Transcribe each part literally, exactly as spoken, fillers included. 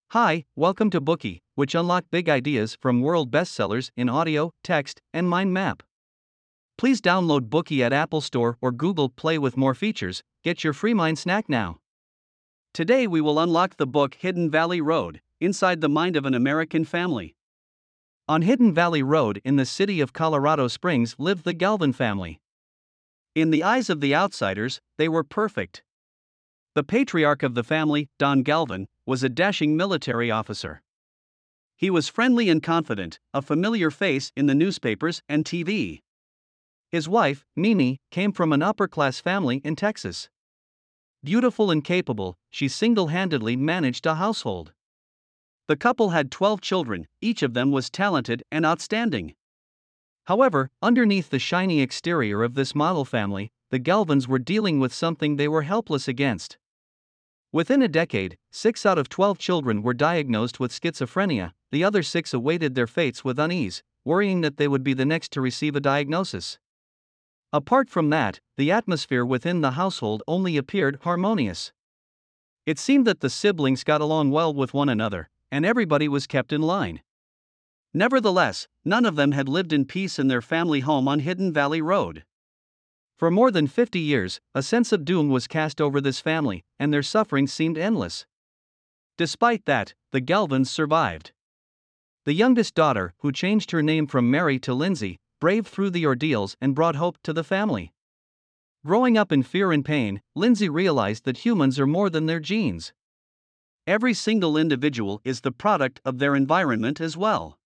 Hi, welcome to Bookie, which unlock big ideas from world bestsellers in audio, text, and mind map. Please download Bookie at Apple Store or Google Play with more features. Get your free mind snack now. Today we will unlock the book Hidden Valley Road, Inside the Mind of an American Family. On Hidden Valley Road in the city of Colorado Springs lived the Galvin family. In the eyes of the outsiders, they were perfect. The patriarch of the family, Don Galvin, was a dashing military officer. He was friendly and confident, a familiar face in the newspapers and T V. His wife, Mimi, came from an upper-class family in Texas. Beautiful and capable, she single-handedly managed a household. The couple had twelve children, each of them was talented and outstanding. However, underneath the shiny exterior of this model family, the Galvins were dealing with something they were helpless against. Within a decade, six out of twelve children were diagnosed with schizophrenia. The other six awaited their fates with unease, worrying that they would be the next to receive a diagnosis. Apart from that, the atmosphere within the household only appeared harmonious. It seemed that the siblings got along well with one another, and everybody was kept in line. Nevertheless, none of them had lived in peace in their family home on Hidden Valley Road. For more than fifty years, a sense of doom was cast over this family, and their suffering seemed endless. Despite that, the Galvins survived. The youngest daughter, who changed her name from Mary to Lindsay, braved through the ordeals and brought hope to the family. Growing up in fear and pain, Lindsay realized that humans are more than their genes. Every single individual is the product of their environment as well.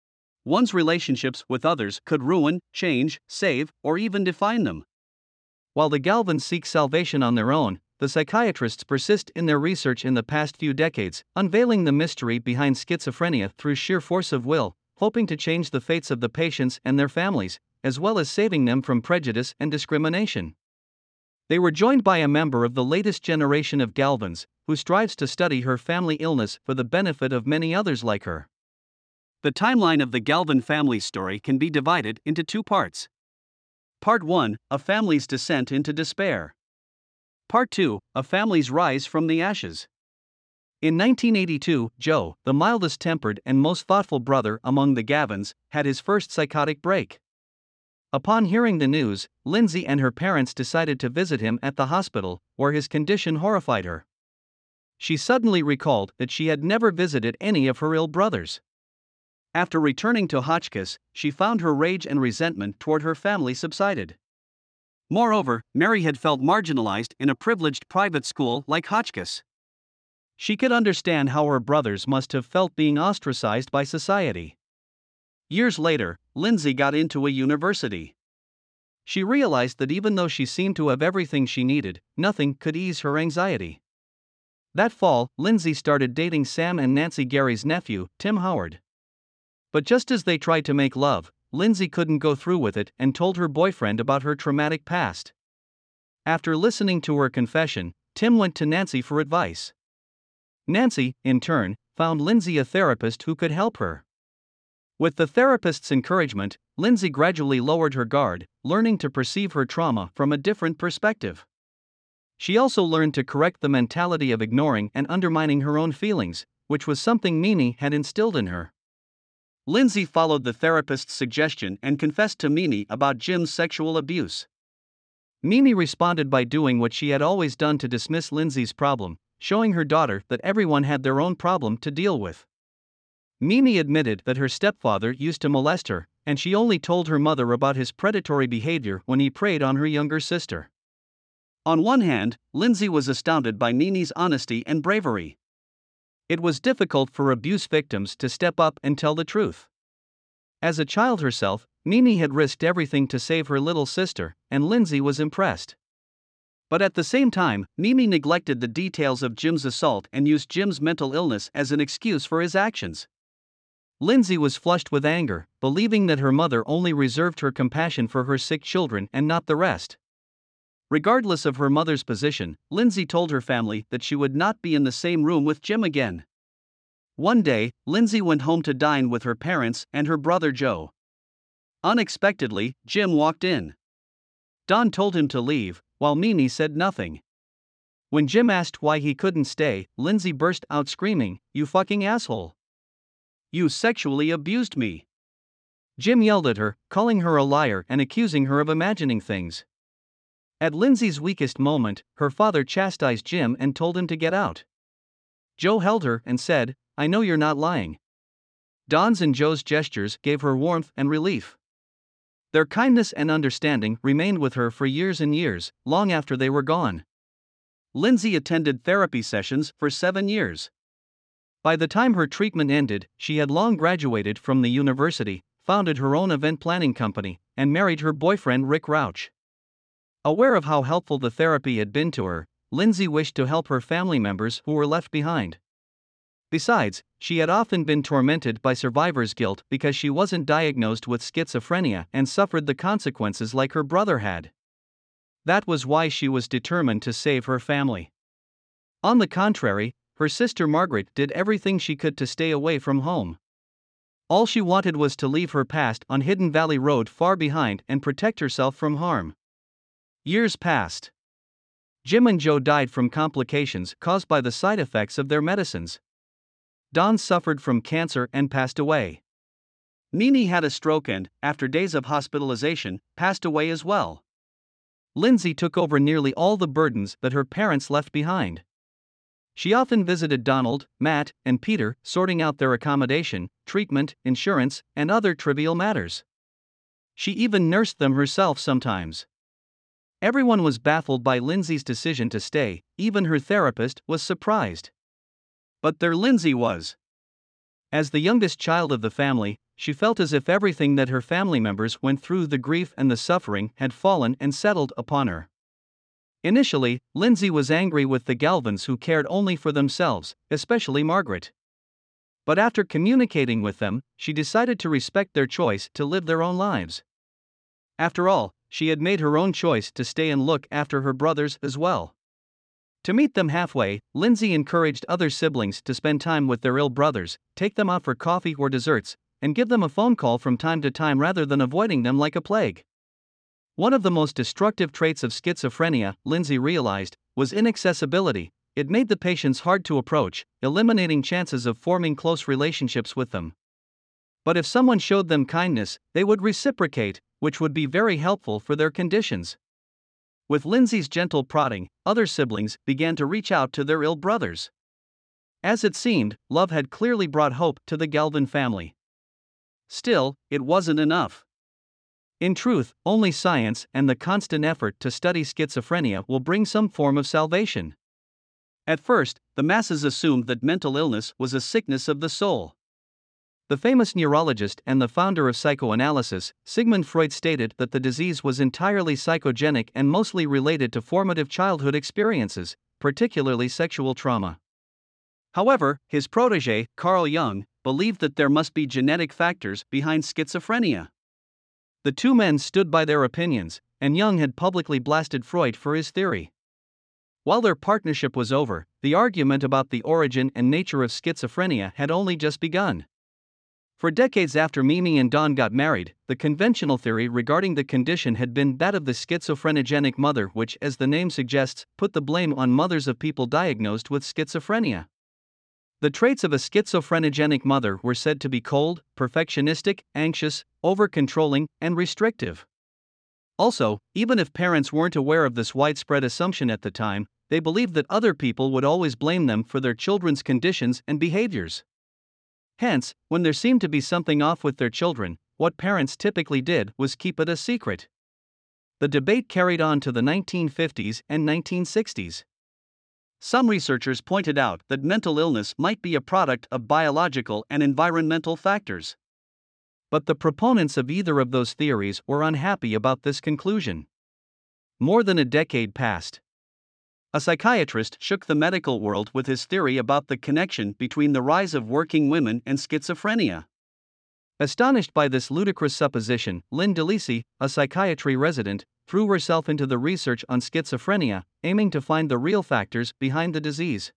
One's relationships with others could ruin, change, save, or even define them. While the Galvins seek salvation on their own, the psychiatrists persist in their research in the past few decades, unveiling the mystery behind schizophrenia through sheer force of will, hoping to change the fates of the patients and their families, as well as saving them from prejudice and discrimination. They were joined by a member of the latest generation of Galvins, who strives to study her family illness for the benefit of many others like her. The timeline of the Galvin family story can be divided into two parts. Part one, a family's descent into despair. Part two, a family's rise from the ashes. In nineteen eighty-two, Joe, the mildest-tempered and most thoughtful brother among the Galvins, had his first psychotic break. Upon hearing the news, Lindsay and her parents decided to visit him at the hospital, where his condition horrified her. She suddenly recalled that she had never visited any of her ill brothers. After returning to Hotchkiss, she found her rage and resentment toward her family subsided. Moreover, Mary had felt marginalized in a privileged private school like Hotchkiss. She could understand how her brothers must have felt being ostracized by society. Years later, Lindsay got into a university. She realized that even though she seemed to have everything she needed, nothing could ease her anxiety. That fall, Lindsay started dating Sam and Nancy Gary's nephew, Tim Howard. But just as they tried to make love, Lindsay couldn't go through with it and told her boyfriend about her traumatic past. After listening to her confession, Tim went to Nancy for advice. Nancy, in turn, found Lindsay a therapist who could help her. With the therapist's encouragement, Lindsay gradually lowered her guard, learning to perceive her trauma from a different perspective. She also learned to correct the mentality of ignoring and undermining her own feelings, which was something Mimi had instilled in her. Lindsay followed the therapist's suggestion and confessed to Mimi about Jim's sexual abuse. Mimi responded by doing what she had always done to dismiss Lindsay's problem, showing her daughter that everyone had their own problem to deal with. Mimi admitted that her stepfather used to molest her, and she only told her mother about his predatory behavior when he preyed on her younger sister. On one hand, Lindsay was astounded by Mimi's honesty and bravery. It was difficult for abuse victims to step up and tell the truth. As a child herself, Mimi had risked everything to save her little sister, and Lindsay was impressed. But at the same time, Mimi neglected the details of Jim's assault and used Jim's mental illness as an excuse for his actions. Lindsay was flushed with anger, believing that her mother only reserved her compassion for her sick children and not the rest. Regardless of her mother's position, Lindsay told her family that she would not be in the same room with Jim again. One day, Lindsay went home to dine with her parents and her brother Joe. Unexpectedly, Jim walked in. Don told him to leave, while Mimi said nothing. When Jim asked why he couldn't stay, Lindsay burst out screaming, "You fucking asshole! You sexually abused me!" Jim yelled at her, calling her a liar and accusing her of imagining things. At Lindsay's weakest moment, her father chastised Jim and told him to get out. Joe held her and said, "I know you're not lying." Don's and Joe's gestures gave her warmth and relief. Their kindness and understanding remained with her for years and years, long after they were gone. Lindsay attended therapy sessions for seven years. By the time her treatment ended, she had long graduated from the university, founded her own event planning company, and married her boyfriend Rick Rauch. Aware of how helpful the therapy had been to her, Lindsay wished to help her family members who were left behind. Besides, she had often been tormented by survivor's guilt because she wasn't diagnosed with schizophrenia and suffered the consequences like her brother had. That was why she was determined to save her family. On the contrary, her sister Margaret did everything she could to stay away from home. All she wanted was to leave her past on Hidden Valley Road far behind and protect herself from harm. Years passed. Jim and Joe died from complications caused by the side effects of their medicines. Don suffered from cancer and passed away. Nene had a stroke and, after days of hospitalization, passed away as well. Lindsay took over nearly all the burdens that her parents left behind. She often visited Donald, Matt, and Peter, sorting out their accommodation, treatment, insurance, and other trivial matters. She even nursed them herself sometimes. Everyone was baffled by Lindsay's decision to stay, even her therapist was surprised. But there Lindsay was. As the youngest child of the family, she felt as if everything that her family members went through, the grief and the suffering, had fallen and settled upon her. Initially, Lindsay was angry with the Galvins who cared only for themselves, especially Margaret. But after communicating with them, she decided to respect their choice to live their own lives. After all, she had made her own choice to stay and look after her brothers as well. To meet them halfway, Lindsay encouraged other siblings to spend time with their ill brothers, take them out for coffee or desserts, and give them a phone call from time to time rather than avoiding them like a plague. One of the most destructive traits of schizophrenia, Lindsay realized, was inaccessibility. It made the patients hard to approach, eliminating chances of forming close relationships with them. But if someone showed them kindness, they would reciprocate, which would be very helpful for their conditions. With Lindsay's gentle prodding, other siblings began to reach out to their ill brothers. As it seemed, love had clearly brought hope to the Galvin family. Still, it wasn't enough. In truth, only science and the constant effort to study schizophrenia will bring some form of salvation. At first, the masses assumed that mental illness was a sickness of the soul. The famous neurologist and the founder of psychoanalysis, Sigmund Freud, stated that the disease was entirely psychogenic and mostly related to formative childhood experiences, particularly sexual trauma. However, his protege, Carl Jung, believed that there must be genetic factors behind schizophrenia. The two men stood by their opinions, and Jung had publicly blasted Freud for his theory. While their partnership was over, the argument about the origin and nature of schizophrenia had only just begun. For decades after Mimi and Don got married, the conventional theory regarding the condition had been that of the schizophrenogenic mother, which, as the name suggests, put the blame on mothers of people diagnosed with schizophrenia. The traits of a schizophrenogenic mother were said to be cold, perfectionistic, anxious, over-controlling, and restrictive. Also, even if parents weren't aware of this widespread assumption at the time, they believed that other people would always blame them for their children's conditions and behaviors. Hence, when there seemed to be something off with their children, what parents typically did was keep it a secret. The debate carried on to the nineteen fifties and nineteen sixties. Some researchers pointed out that mental illness might be a product of biological and environmental factors. But the proponents of either of those theories were unhappy about this conclusion. More than a decade passed. A psychiatrist shook the medical world with his theory about the connection between the rise of working women and schizophrenia. Astonished by this ludicrous supposition, Lynn DeLisi, a psychiatry resident, threw herself into the research on schizophrenia, aiming to find the real factors behind the disease.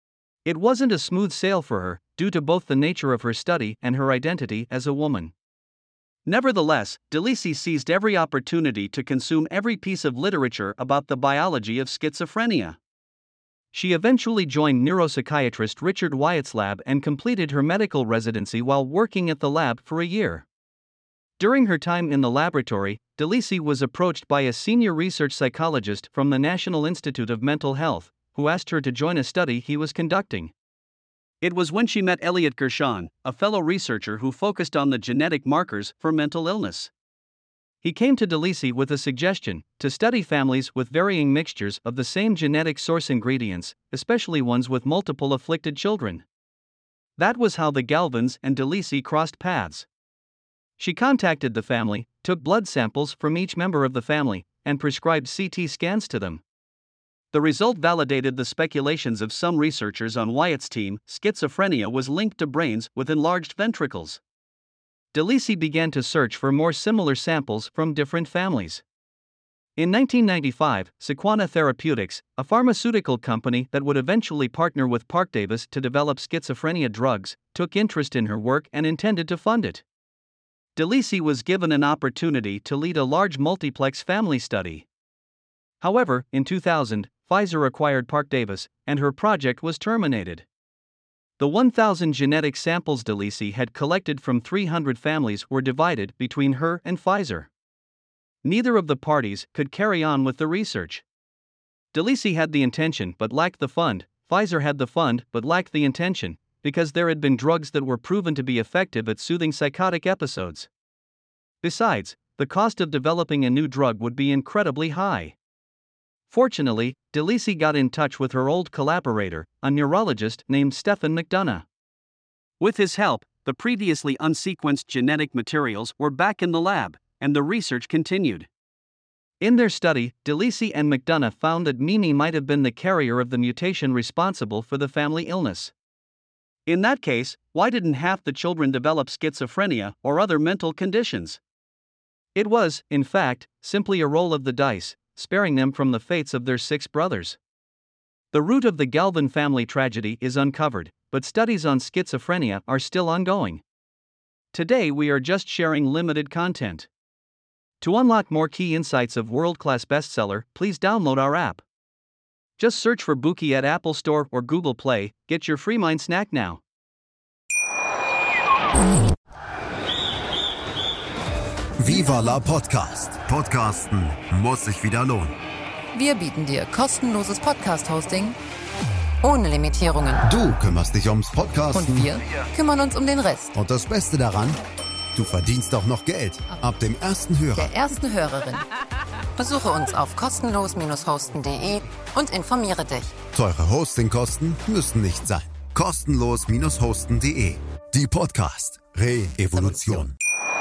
It wasn't a smooth sail for her, due to both the nature of her study and her identity as a woman. Nevertheless, DeLisi seized every opportunity to consume every piece of literature about the biology of schizophrenia. She eventually joined neuropsychiatrist Richard Wyatt's lab and completed her medical residency while working at the lab for a year. During her time in the laboratory, DeLisi was approached by a senior research psychologist from the National Institute of Mental Health, who asked her to join a study he was conducting. It was when she met Elliot Gershon, a fellow researcher who focused on the genetic markers for mental illness. He came to DeLisi with a suggestion to study families with varying mixtures of the same genetic source ingredients, especially ones with multiple afflicted children. That was how the Galvins and DeLisi crossed paths. She contacted the family, took blood samples from each member of the family, and prescribed C T scans to them. The result validated the speculations of some researchers on Wyatt's team. Schizophrenia was linked to brains with enlarged ventricles. DeLisi began to search for more similar samples from different families. In nineteen ninety-five, Sequana Therapeutics, a pharmaceutical company that would eventually partner with Parke-Davis to develop schizophrenia drugs, took interest in her work and intended to fund it. DeLisi was given an opportunity to lead a large multiplex family study. However, in two thousand, Pfizer acquired Parke-Davis, and her project was terminated. The one thousand genetic samples DeLisi had collected from three hundred families were divided between her and Pfizer. Neither of the parties could carry on with the research. DeLisi had the intention but lacked the fund, Pfizer had the fund but lacked the intention, because there had been drugs that were proven to be effective at soothing psychotic episodes. Besides, the cost of developing a new drug would be incredibly high. Fortunately, DeLisi got in touch with her old collaborator, a neurologist named Stephen McDonough. With his help, the previously unsequenced genetic materials were back in the lab, and the research continued. In their study, DeLisi and McDonough found that Mimi might have been the carrier of the mutation responsible for the family illness. In that case, why didn't half the children develop schizophrenia or other mental conditions? It was, in fact, simply a roll of the dice, sparing them from the fates of their six brothers. The root of the Galvin family tragedy is uncovered, but studies on schizophrenia are still ongoing. Today we are just sharing limited content. To unlock more key insights of world-class bestseller, please download our app. Just search for Bookey at Apple Store or Google Play. Get your free mind snack now. Viva la Podcast. Podcasten muss sich wieder lohnen. Wir bieten dir kostenloses Podcast-Hosting ohne Limitierungen. Du kümmerst dich ums Podcasten. Und wir kümmern uns um den Rest. Und das Beste daran, du verdienst auch noch Geld. Ab dem ersten Hörer. Der ersten Hörerin. Besuche uns auf kostenlos hosten punkt de und informiere dich. Teure Hostingkosten müssen nicht sein. kostenlos hosten punkt de. Die Podcast Re-Evolution.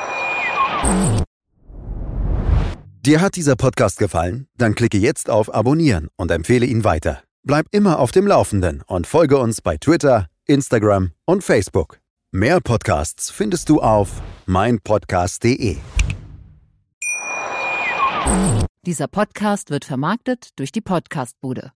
Dir hat dieser Podcast gefallen? Dann klicke jetzt auf Abonnieren und empfehle ihn weiter. Bleib immer auf dem Laufenden und folge uns bei Twitter, Instagram und Facebook. Mehr Podcasts findest du auf mein podcast punkt de. Dieser Podcast wird vermarktet durch die Podcastbude.